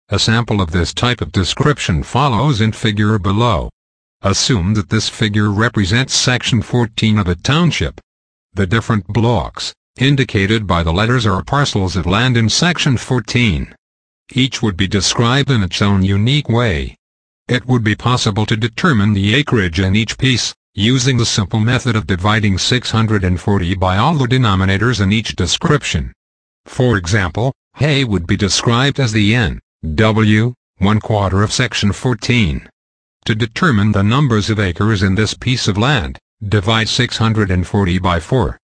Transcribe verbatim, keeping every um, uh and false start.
A sample of this type of description follows in figure below. Assume that this figure represents section fourteen of a township. The different blocks, indicated by the letters, are parcels of land in section fourteen. Each would be described in its own unique way. It would be possible to determine the acreage in each piece, using the simple method of dividing six hundred forty by all the denominators in each description. For example, hay would be described as the N W, one quarter of section fourteen. To determine the numbers of acres in this piece of land, divide six hundred forty by four.